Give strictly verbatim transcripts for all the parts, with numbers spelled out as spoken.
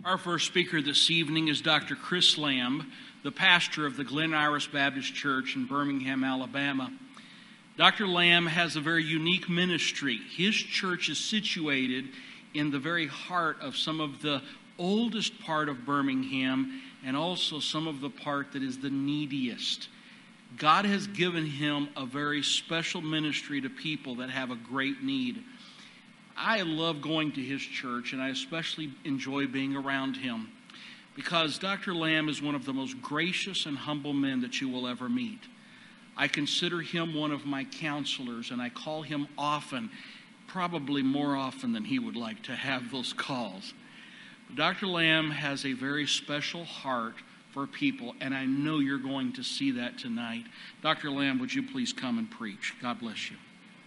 Our first speaker this evening is Doctor Chris Lamb, the pastor of the Glen Iris Baptist Church in Birmingham, Alabama. Doctor Lamb has a very unique ministry. His church is situated in the very heart of some of the oldest part of Birmingham and also some of the part that is the neediest. God has given him a very special ministry to people that have a great need. I love going to his church, and I especially enjoy being around him because Doctor Lamb is one of the most gracious and humble men that you will ever meet. I consider him one of my counselors, and I call him often, probably more often than he would like to have those calls. But Doctor Lamb has a very special heart for people, and I know you're going to see that tonight. Doctor Lamb, would you please come and preach? God bless you.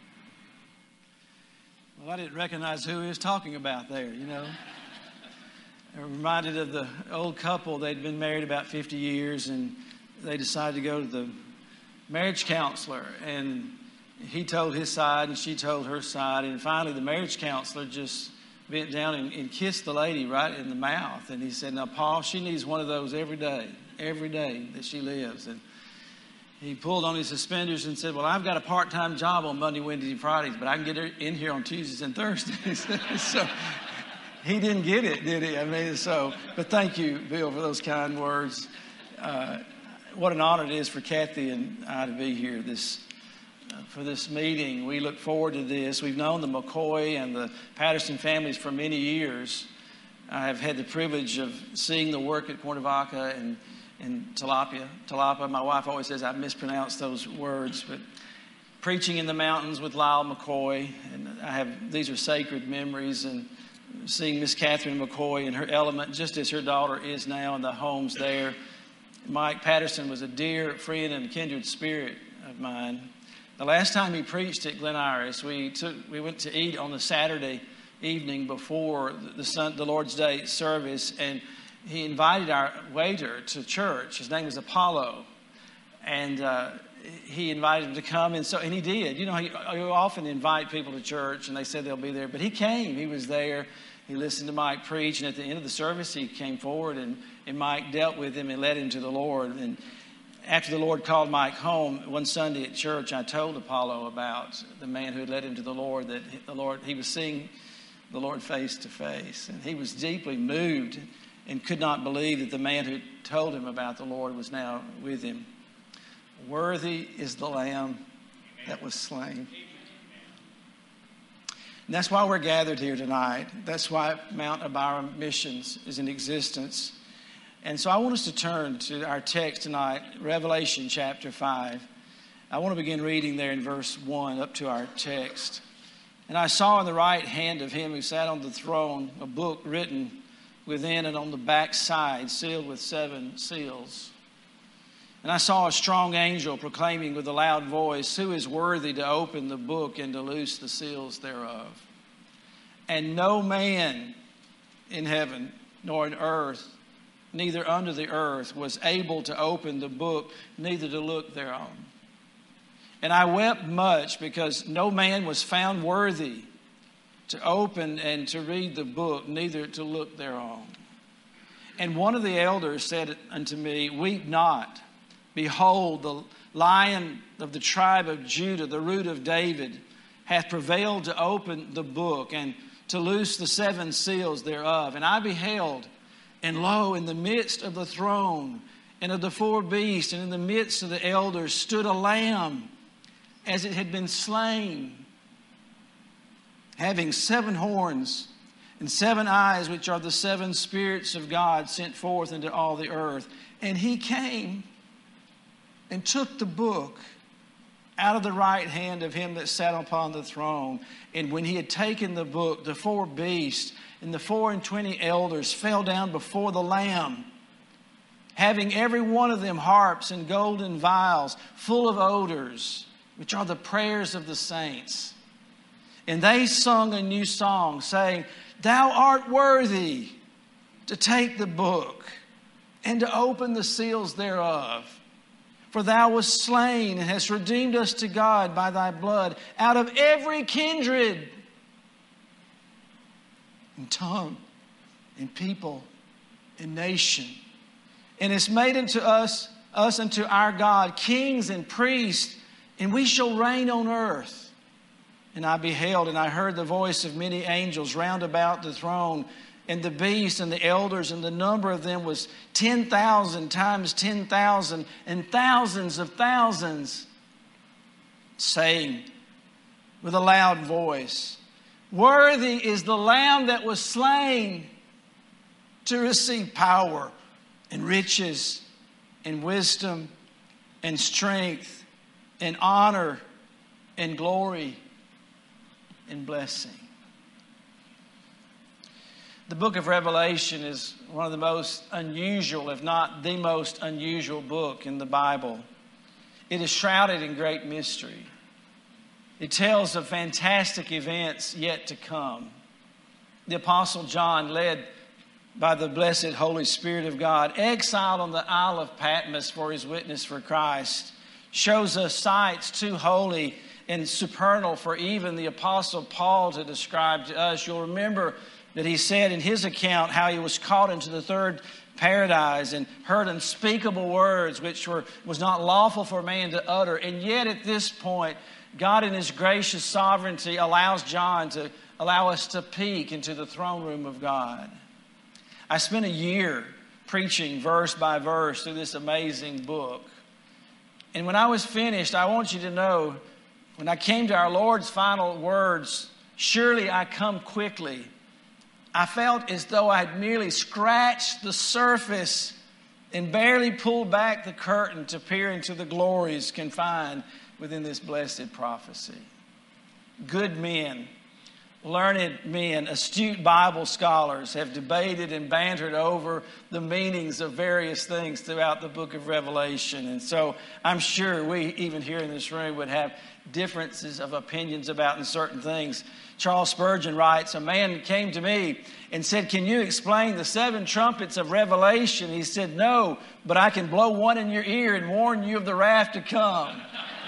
Well, I didn't recognize who he was talking about there, you know. I'm reminded of the old couple. They'd been married about fifty years, and they decided to go to the marriage counselor. And he told his side, and she told her side. And finally, the marriage counselor just bent down and, and kissed the lady right in the mouth. And he said, "Now, Paul, she needs one of those every day, every day that she lives." And he pulled on his suspenders and said, "Well, I've got a part-time job on Monday, Wednesday, and Fridays, but I can get her in here on Tuesdays and Thursdays." So he didn't get it, did he? I mean, so, but thank you, Bill, for those kind words. Uh, what an honor it is for Kathy and I to be here this uh, for this meeting. We look forward to this. We've known the McCoy and the Patterson families for many years. I have had the privilege of seeing the work at Cuernavaca and in Tilapia. Tilapia, my wife always says I mispronounce those words, but preaching in the mountains with Lyle McCoy, and I have, these are sacred memories, and seeing Miss Catherine McCoy in her element, just as her daughter is now in the homes there. Mike Patterson was a dear friend and kindred spirit of mine. The last time he preached at Glen Iris, we took, we went to eat on the Saturday evening before the, the, the Lord's Day service, and he invited our waiter to church. His name was Apollo. And uh, he invited him to come. And so, and he did. You know, you often invite people to church and they said they'll be there. But he came. He was there. He listened to Mike preach. And at the end of the service, he came forward and, and Mike dealt with him and led him to the Lord. And after the Lord called Mike home one Sunday at church, I told Apollo about the man who had led him to the Lord, that the Lord, he was seeing the Lord face to face. And he was deeply moved and could not believe that the man who told him about the Lord was now with him. Worthy is the Lamb that was slain. And that's why we're gathered here tonight. That's why Mount Abiram Missions is in existence. And so I want us to turn to our text tonight, Revelation chapter five. I want to begin reading there in verse one up to our text. "And I saw in the right hand of him who sat on the throne a book written within and on the back side, sealed with seven seals. And I saw a strong angel proclaiming with a loud voice, 'Who is worthy to open the book and to loose the seals thereof?' And no man in heaven, nor in earth, neither under the earth, was able to open the book, neither to look thereon. And I wept much, because no man was found worthy to open and to read the book, neither to look thereon. And one of the elders said unto me, 'Weep not. Behold, the Lion of the tribe of Judah, the root of David, hath prevailed to open the book and to loose the seven seals thereof.' And I beheld, and lo, in the midst of the throne and of the four beasts and in the midst of the elders stood a lamb, as it had been slain, having seven horns and seven eyes, which are the seven spirits of God sent forth into all the earth. And he came and took the book out of the right hand of him that sat upon the throne. And when he had taken the book, the four beasts and the four and twenty elders fell down before the Lamb, having every one of them harps and golden vials full of odors, which are the prayers of the saints. And they sung a new song, saying, 'Thou art worthy to take the book and to open the seals thereof. For thou wast slain and hast redeemed us to God by thy blood out of every kindred and tongue and people and nation. And it's made unto us, us unto our God, kings and priests, and we shall reign on earth. And I beheld, and I heard the voice of many angels round about the throne, and the beast and the elders, and the number of them was ten thousand times ten thousand, and thousands of thousands, saying with a loud voice, Worthy is the Lamb that was slain to receive power and riches and wisdom and strength and honor and glory and blessing. The book of Revelation is one of the most unusual, if not the most unusual book in the Bible. It is shrouded in great mystery. It tells of fantastic events yet to come. The Apostle John, led by the blessed Holy Spirit of God, exiled on the Isle of Patmos for his witness for Christ, shows us sights too holy and supernal for even the Apostle Paul to describe to us. You'll remember that he said in his account how he was caught into the third paradise and heard unspeakable words which were was not lawful for man to utter. And yet at this point, God in his gracious sovereignty allows John to allow us to peek into the throne room of God. I spent a year preaching verse by verse through this amazing book. And when I was finished, I want you to know, when I came to our Lord's final words, surely I come quickly, I felt as though I had merely scratched the surface and barely pulled back the curtain to peer into the glories confined within this blessed prophecy. Good men, learned men, astute Bible scholars have debated and bantered over the meanings of various things throughout the book of Revelation. And so I'm sure we, even here in this room, would have differences of opinions about certain things. Charles Spurgeon writes, a man came to me and said, can you explain the seven trumpets of Revelation? He said, no, but I can blow one in your ear and warn you of the wrath to come.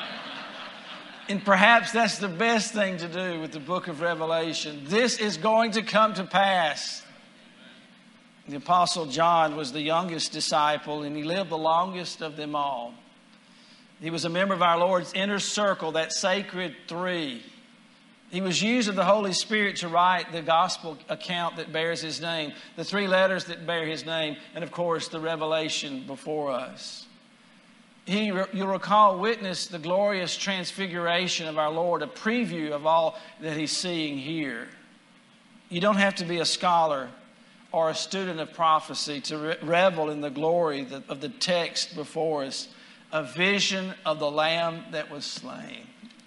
And perhaps that's the best thing to do with the book of Revelation. This is going to come to pass. The Apostle John was the youngest disciple, and he lived the longest of them all. He was a member of our Lord's inner circle, that sacred three. He was used of the Holy Spirit to write the gospel account that bears his name, the three letters that bear his name, and of course the revelation before us. He, you'll recall, witnessed the glorious transfiguration of our Lord, a preview of all that he's seeing here. You don't have to be a scholar or a student of prophecy to re- revel in the glory of the text before us, a vision of the Lamb that was slain.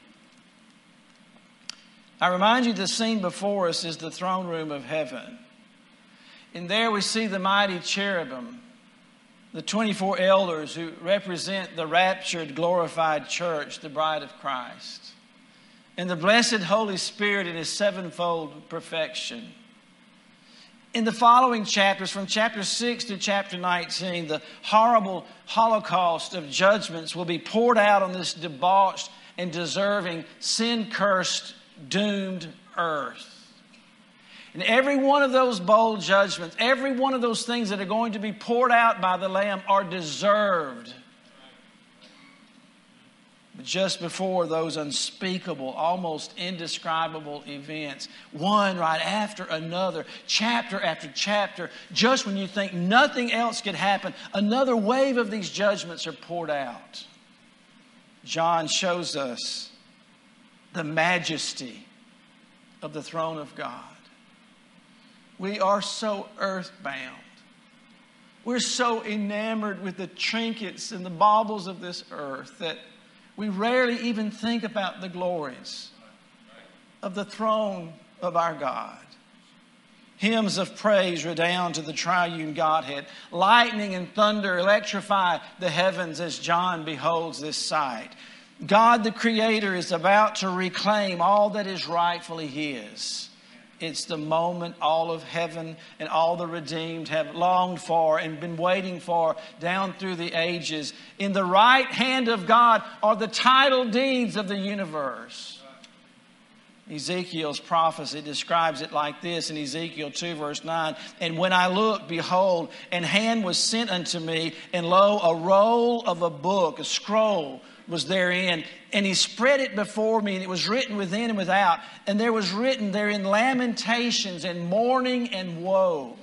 I remind you the scene before us is the throne room of heaven. And there we see the mighty cherubim, the twenty-four elders who represent the raptured, glorified church, the bride of Christ, and the blessed Holy Spirit in his sevenfold perfection. In the following chapters, from chapter six to chapter nineteen, the horrible holocaust of judgments will be poured out on this debauched and deserving, sin-cursed, doomed earth. And every one of those bold judgments, every one of those things that are going to be poured out by the Lamb are deserved. But just before those unspeakable, almost indescribable events, one right after another, chapter after chapter, just when you think nothing else could happen, another wave of these judgments are poured out. John shows us the majesty of the throne of God. We are so earthbound. We're so enamored with the trinkets and the baubles of this earth that we rarely even think about the glories of the throne of our God. Hymns of praise redound to the triune Godhead. Lightning and thunder electrify the heavens as John beholds this sight. God the Creator is about to reclaim all that is rightfully His. It's the moment all of heaven and all the redeemed have longed for and been waiting for down through the ages. In the right hand of God are the title deeds of the universe. Ezekiel's prophecy describes it like this in Ezekiel two, verse nine. And when I looked, behold, an hand was sent unto me, and lo, a roll of a book, a scroll, was therein. And he spread it before me, and it was written within and without. And there was written therein lamentations and mourning and woe.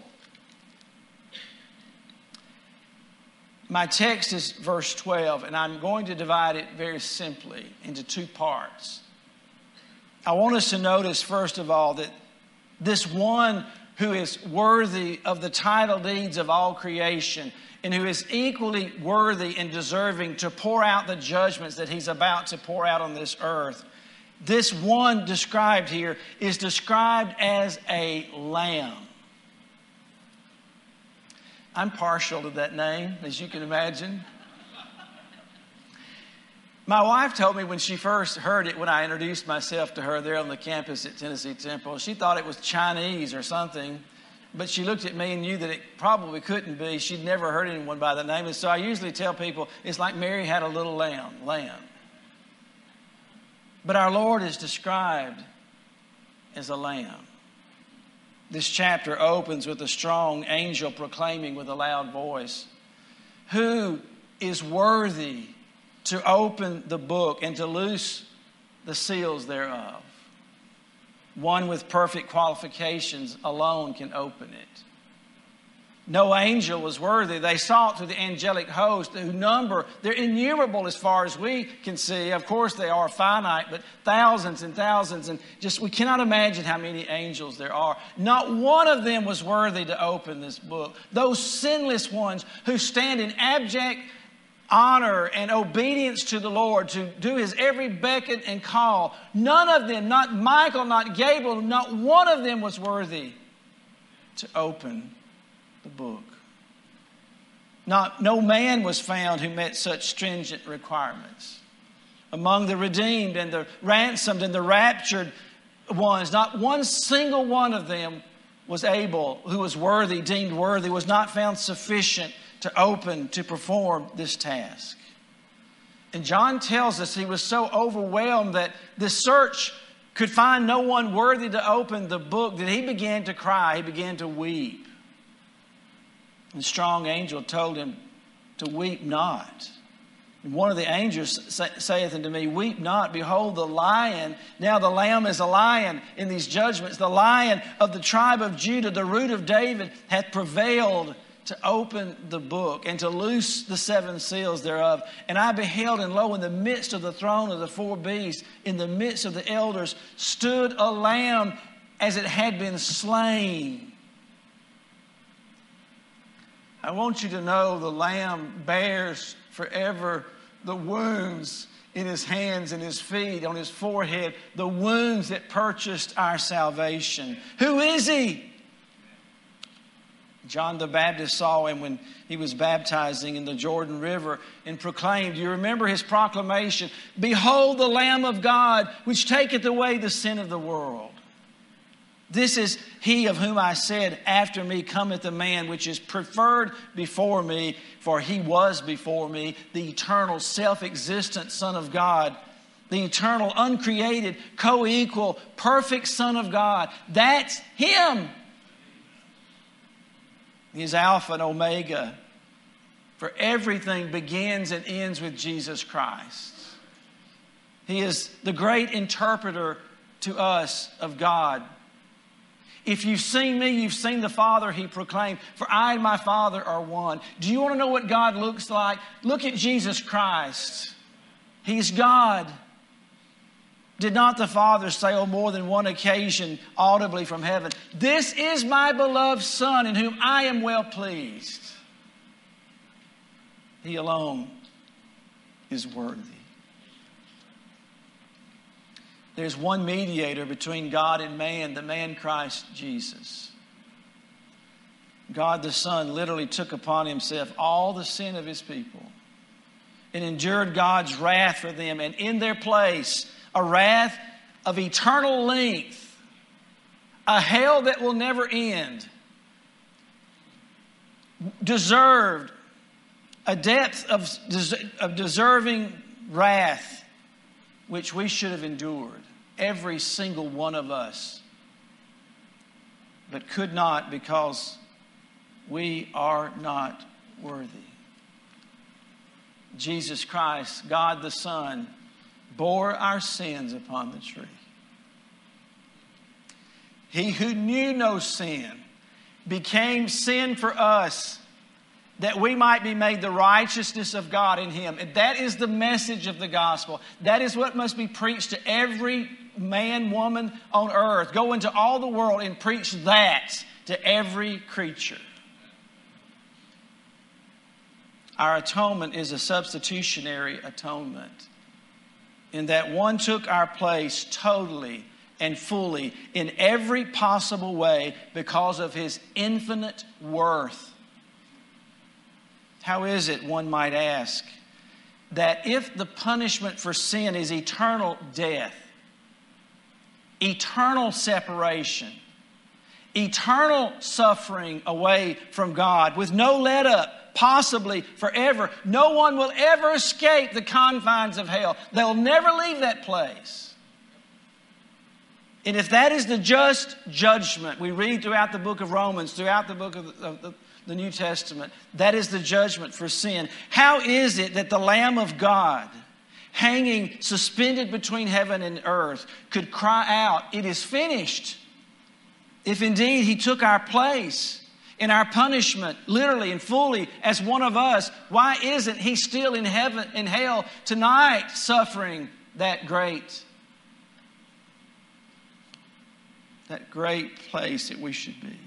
My text is verse twelve, and I'm going to divide it very simply into two parts. I want us to notice, first of all, that this one who is worthy of the title deeds of all creation and who is equally worthy and deserving to pour out the judgments that he's about to pour out on this earth, this one described here is described as a lamb. I'm partial to that name, as you can imagine. My wife told me when she first heard it, when I introduced myself to her there on the campus at Tennessee Temple, she thought it was Chinese or something. But she looked at me and knew that it probably couldn't be. She'd never heard anyone by that name. And so I usually tell people, it's like Mary had a little lamb, lamb. But our Lord is described as a lamb. This chapter opens with a strong angel proclaiming with a loud voice, who is worthy to open the book and to loose the seals thereof. One with perfect qualifications alone can open it. No angel was worthy. They sought through the angelic host who number, they're innumerable as far as we can see. Of course they are finite, but thousands and thousands, and just we cannot imagine how many angels there are. Not one of them was worthy to open this book. Those sinless ones who stand in abject honor and obedience to the Lord, to do His every beckon and call. None of them, not Michael, not Gabriel, not one of them was worthy to open the book. Not, no man was found who met such stringent requirements. Among the redeemed and the ransomed and the raptured ones, not one single one of them was able, who was worthy, deemed worthy, was not found sufficient to open, to perform this task. And John tells us he was so overwhelmed that this search could find no one worthy to open the book that he began to cry, he began to weep. And the strong angel told him to weep not. And one of the angels say, saith unto me, weep not, behold the lion. Now the lamb is a lion in these judgments. The lion of the tribe of Judah, the root of David, hath prevailed to open the book and to loose the seven seals thereof. And I beheld, and lo, in the midst of the throne of the four beasts, in the midst of the elders, stood a lamb as it had been slain. I want you to know the lamb bears forever the wounds in his hands and his feet, on his forehead, the wounds that purchased our salvation. Who is he? John the Baptist saw him when he was baptizing in the Jordan River and proclaimed, you remember his proclamation, behold the Lamb of God, which taketh away the sin of the world. This is he of whom I said, after me cometh a man which is preferred before me, for he was before me, the eternal, self-existent Son of God, the eternal, uncreated, co-equal, perfect Son of God. That's him. He is Alpha and Omega. For everything begins and ends with Jesus Christ. He is the great interpreter to us of God. If you've seen me, you've seen the Father, he proclaimed. For I and my Father are one. Do you want to know what God looks like? Look at Jesus Christ. He's God. Did not the Father say on more than one occasion audibly from heaven, this is my beloved Son in whom I am well pleased? He alone is worthy. There's one mediator between God and man, the man Christ Jesus. God the Son literally took upon himself all the sin of his people and endured God's wrath for them, and in their place a wrath of eternal length, a hell that will never end, deserved a depth of, of deserving wrath which we should have endured. every single one of us, but could not because we are not worthy. Jesus Christ, God the Son, bore our sins upon the tree. He who knew no sin became sin for us, that we might be made the righteousness of God in Him. And that is the message of the gospel. That is what must be preached to every man, woman on earth. Go into all the world and preach that to every creature. Our atonement is a substitutionary atonement, in that one took our place totally and fully in every possible way because of His infinite worth. How is it, one might ask, that if the punishment for sin is eternal death, eternal separation, eternal suffering away from God with no let up, possibly forever, no one will ever escape the confines of hell. They'll never leave that place. And if that is the just judgment we read throughout the book of Romans, throughout the book of the, of the, the New Testament, that is the judgment for sin, how is it that the Lamb of God, hanging suspended between heaven and earth, could cry out, "It is finished"? If indeed He took our place in our punishment, literally and fully, as one of us, why isn't He still in heaven, in hell tonight, suffering that great, that great place that we should be?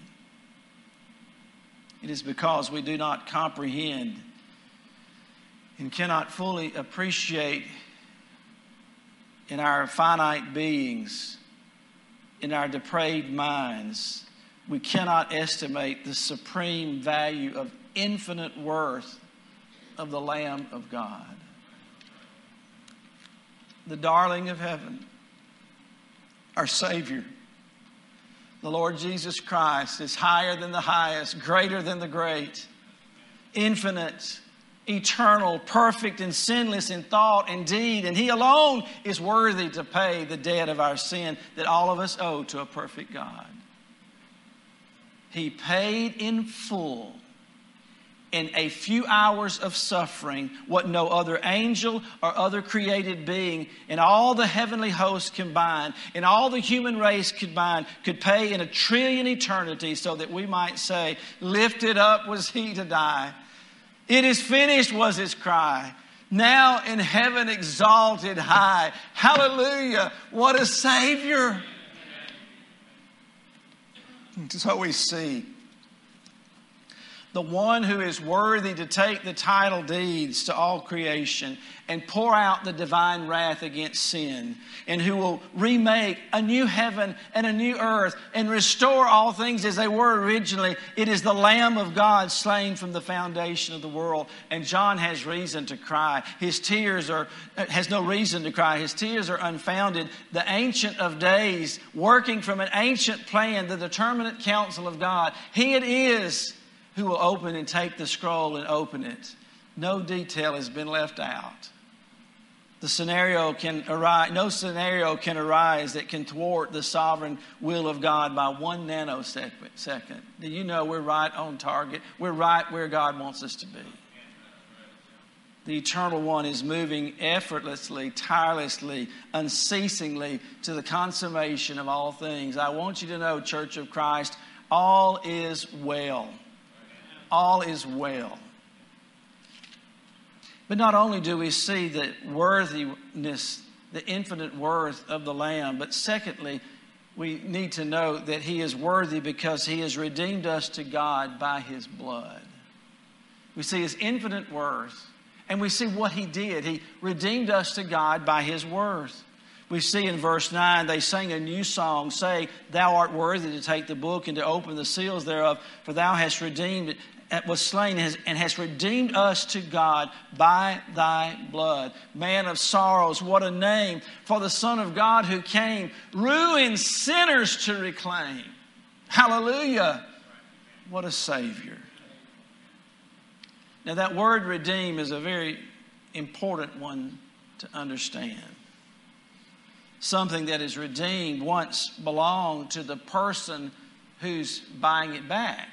It is because we do not comprehend and cannot fully appreciate in our finite beings, in our depraved minds, we cannot estimate the supreme value of infinite worth of the Lamb of God. The darling of heaven, our Savior, the Lord Jesus Christ, is higher than the highest, greater than the great, infinite, eternal, perfect, and sinless in thought and deed. And He alone is worthy to pay the debt of our sin that all of us owe to a perfect God. He paid in full, in a few hours of suffering, what no other angel or other created being in all the heavenly hosts combined, in all the human race combined, could pay in a trillion eternity, so that we might say, "Lifted up was He to die. It is finished," was His cry. "Now in heaven exalted high." Hallelujah. What a Savior. So we see the one who is worthy to take the title deeds to all creation and pour out the divine wrath against sin, and who will remake a new heaven and a new earth and restore all things as they were originally. It is the Lamb of God slain from the foundation of the world. And John has reason to cry. His tears are, has no reason to cry. His tears are unfounded. The Ancient of Days, working from an ancient plan, the determinate counsel of God, He it is who will open and take the scroll and open it. No detail has been left out. The scenario can arise, no scenario can arise that can thwart the sovereign will of God by one nanosecond. Do you know we're right on target? We're right where God wants us to be. The Eternal One is moving effortlessly, tirelessly, unceasingly to the consummation of all things. I want you to know, Church of Christ, all is well. All is well. But not only do we see the worthiness, the infinite worth of the Lamb, but secondly, we need to know that He is worthy because He has redeemed us to God by His blood. We see His infinite worth, and we see what He did. He redeemed us to God by His worth. We see in verse nine, they sang a new song, saying, "Thou art worthy to take the book and to open the seals thereof, for Thou hast redeemed it, was slain and has redeemed us to God by Thy blood." Man of sorrows, what a name for the Son of God who came, ruined sinners to reclaim. Hallelujah. What a Savior. Now that word redeem is a very important one to understand. something that is redeemed once belonged to the person who's buying it back.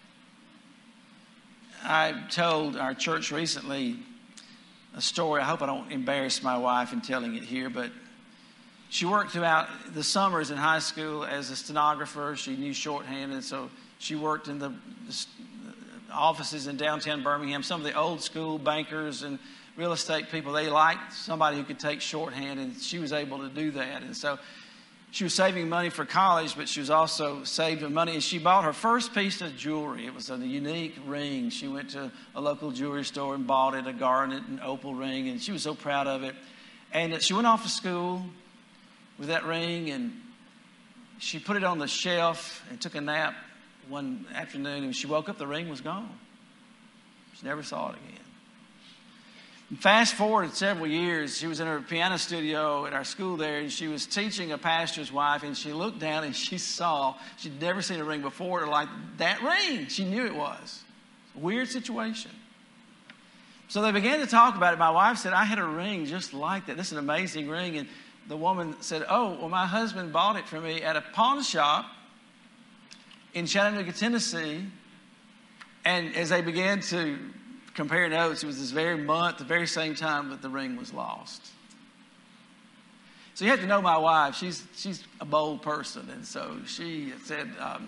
I told our church recently a story. I hope I don't embarrass my wife in telling it here, but she worked throughout the summers in high school as a stenographer. She knew shorthand, and so she worked in the offices in downtown Birmingham. Some of the old school bankers and real estate people, they liked somebody who could take shorthand, and she was able to do that. And so she was saving money for college, but she was also saving money. And she bought her first piece of jewelry. It was a unique ring. She went to a local jewelry store and bought it, a garnet and opal ring, and she was so proud of it. And she went off to school with that ring, and she put it on the shelf and took a nap one afternoon. And when she woke up, the ring was gone. She never saw it again. And fast forward several years, she was in her piano studio at our school there, and she was teaching a pastor's wife, and she looked down and she saw, she'd never seen a ring before, or like that ring. She knew it was. A weird situation. So they began to talk about it. My wife said, I had a ring just like that. This is an amazing ring. And the woman said, oh, well, my husband bought it for me at a pawn shop in Chattanooga, Tennessee. And as they began to compare notes, it was this very month, the very same time that the ring was lost. So you have to know my wife. She's she's a bold person. And so she said, um,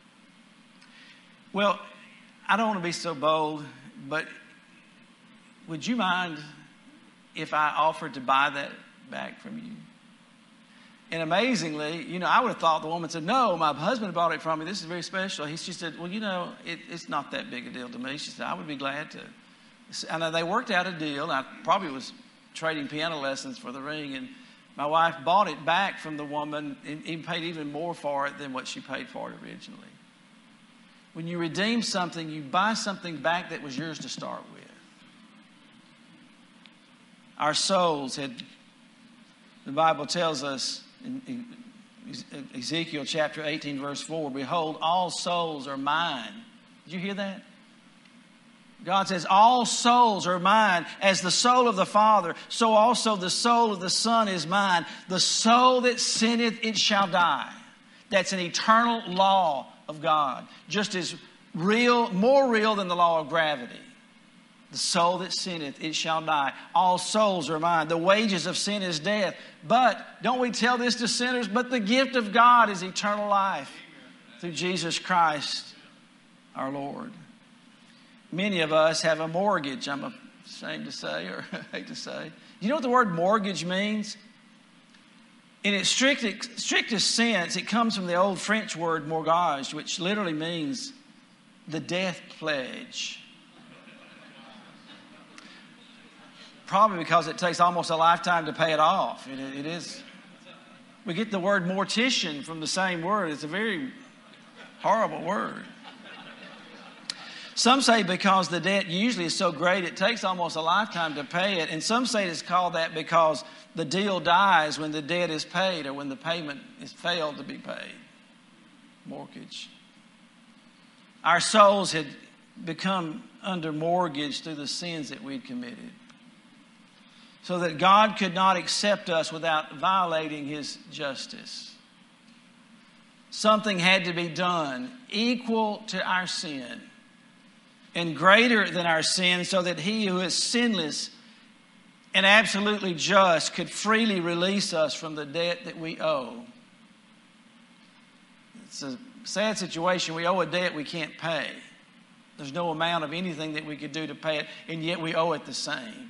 well, I don't want to be so bold, but would you mind if I offered to buy that back from you? And amazingly, you know, I would have thought the woman said, no, my husband bought it from me. This is very special. He, she said, well, you know, it, it's not that big a deal to me. She said, I would be glad to. And they worked out a deal. I probably was trading piano lessons for the ring. And my wife bought it back from the woman and even paid even more for it than what she paid for it originally. When you redeem something, you buy something back that was yours to start with. Our souls had, the Bible tells us, in Ezekiel chapter eighteen, verse four, behold, all souls are mine. Did you hear that? God says, all souls are mine. As the soul of the Father, so also the soul of the Son is mine. The soul that sinneth, it shall die. That's an eternal law of God. Just as real, more real than the law of gravity. The soul that sinneth, it shall die. All souls are mine. The wages of sin is death. But, don't we tell this to sinners? But the gift of God is eternal life through Jesus Christ, our Lord. Many of us have a mortgage, I'm ashamed to say, or I hate to say. You know what the word mortgage means? In its strict, strictest sense, it comes from the old French word mortgage, which literally means the death pledge. Probably because it takes almost a lifetime to pay it off. It, it is. We get the word mortician from the same word. It's a very horrible word. Some say because the debt usually is so great, it takes almost a lifetime to pay it. And some say it's called that because the deal dies when the debt is paid or when the payment is failed to be paid. Mortgage. Our souls had become under mortgage through the sins that we'd committed, so that God could not accept us without violating His justice. Something had to be done equal to our sin and greater than our sin, so that He who is sinless and absolutely just could freely release us from the debt that we owe. It's a sad situation. We owe a debt we can't pay. There's no amount of anything that we could do to pay it, and yet we owe it the same.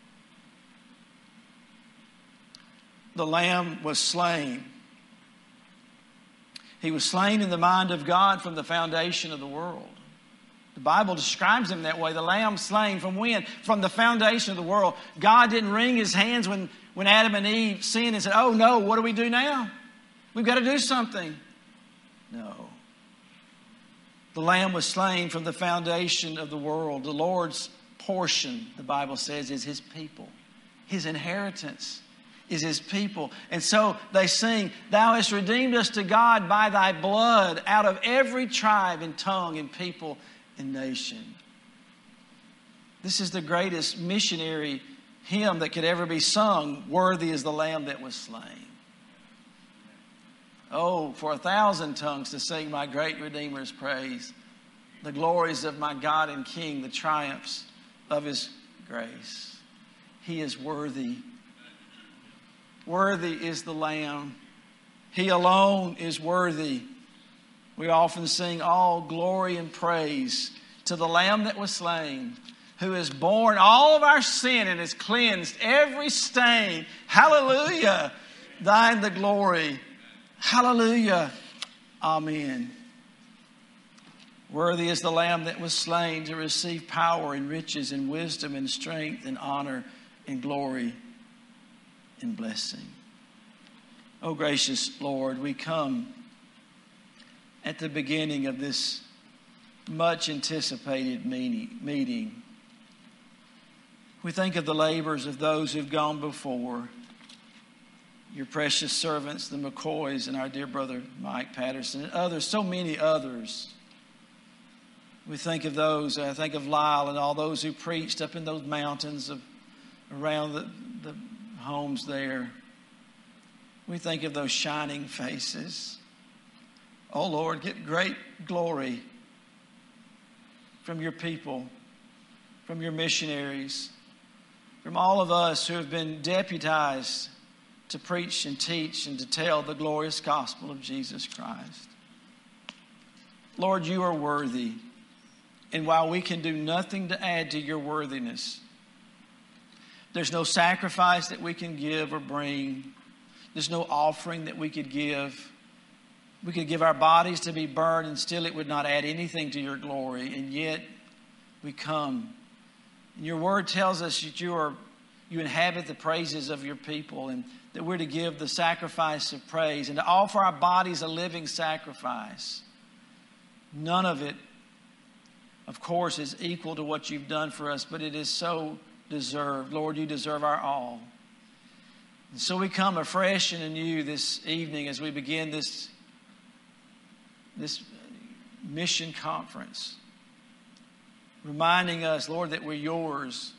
The Lamb was slain. He was slain in the mind of God from the foundation of the world. The Bible describes Him that way. The Lamb slain from when? From the foundation of the world. God didn't wring His hands when, when Adam and Eve sinned and said, oh no, what do we do now? We've got to do something. No. The Lamb was slain from the foundation of the world. The Lord's portion, the Bible says, is His people. His inheritance is His people. And so they sing, Thou hast redeemed us to God by Thy blood out of every tribe and tongue and people and nation. This is the greatest missionary hymn that could ever be sung. Worthy is the Lamb that was slain. Oh, for a thousand tongues to sing my great Redeemer's praise, the glories of my God and King, the triumphs of His grace. He is worthy. Worthy is the Lamb. He alone is worthy. We often sing all glory and praise to the Lamb that was slain, who has borne all of our sin and has cleansed every stain. Hallelujah. Thine the glory. Hallelujah. Amen. Worthy is the Lamb that was slain to receive power and riches and wisdom and strength and honor and glory and blessing. Oh, gracious Lord, we come at the beginning of this much anticipated meeting. We think of the labors of those who've gone before, your precious servants, the McCoys, and our dear brother Mike Patterson, and others, so many others. We think of those, I think of Lyle and all those who preached up in those mountains of around the, the homes there. We think of those shining faces. Oh Lord, get great glory from your people, from your missionaries, from all of us who have been deputized to preach and teach and to tell the glorious gospel of Jesus Christ. Lord, you are worthy. And while we can do nothing to add to your worthiness, there's no sacrifice that we can give or bring. There's no offering that we could give. We could give our bodies to be burned and still it would not add anything to your glory. And yet we come. And your word tells us that you are you inhabit the praises of your people and that we're to give the sacrifice of praise and to offer our bodies a living sacrifice. None of it, of course, is equal to what you've done for us, but it is so deserved. Lord, you deserve our all. And so we come afresh and anew this evening as we begin this, this mission conference, reminding us, Lord, that we're yours.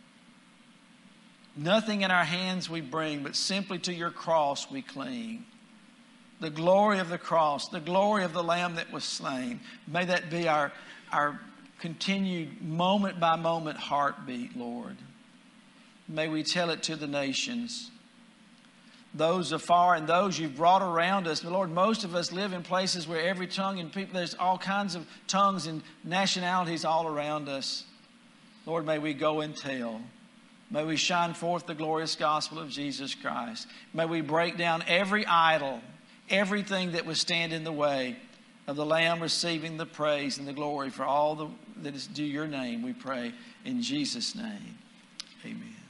Nothing in our hands we bring, but simply to your cross we cling. The glory of the cross, the glory of the Lamb that was slain. May that be our, our continued moment by moment heartbeat, Lord. May we tell it to the nations, those afar and those you've brought around us. But Lord, most of us live in places where every tongue and people, there's all kinds of tongues and nationalities all around us. Lord, may we go and tell. May we shine forth the glorious gospel of Jesus Christ. May we break down every idol, everything that would stand in the way of the Lamb receiving the praise and the glory for all the, that is due your name, we pray in Jesus' name. Amen.